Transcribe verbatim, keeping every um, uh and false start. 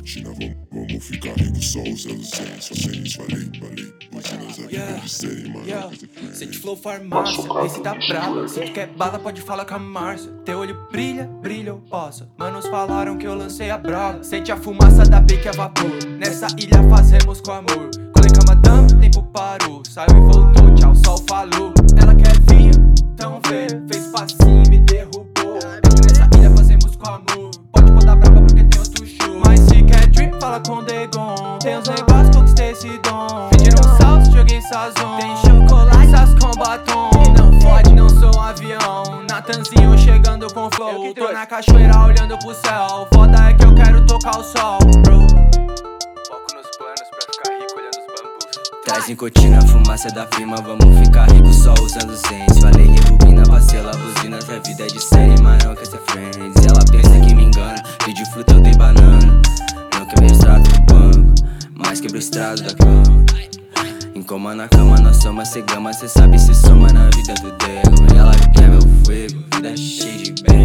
nicotina, vamos, vamos ficar rico só usando cem. Só cem, falei, falei. Hoje nós é vida de cem, mano. Yeah. Sente flow farmácia, esse tá brava. Se tu quer bala, pode falar com a Márcia. Teu olho brilha, brilha, eu posso. Manos falaram que eu lancei a brava. Sente a fumaça da pique a vapor. Nessa ilha fazemos com amor. Colei com a madame, o tempo parou. Saiu e voltou, tchau, sol falou. Ela quer vinho, então vê. Fez passinho e me derrubou. Nessa ilha fazemos com amor. Pode botar brava porque tem outro show. Mas se quer drip, fala com Degon. Tem uns negócios, conquistei esse dom. Pediram salsa, joguei sazon. Tem chocolate, sas com batom. Não fode, não sou um avião. Natanzinho chegando com flow. Tô na cachoeira olhando pro céu. Foda é que eu quero tocar o sol, bro. Foco nos planos pra ficar rico olhando os bambus. Traz nicotina, fumaça da firma, vamos ficar rico só usando cens. Falei rebobina, parcela, buzinas, a vida é de série, mas não quer ser friends. Ela pensa que me engana, pedi fruta, eu dei banana. Não quebrei o extrato do banco, mas quebrei o estrado da cama. Em coma na cama, nós somos cegama, cê sabe se soma na vida do Dego. Ela quer meu fuego, vida cheia de bem.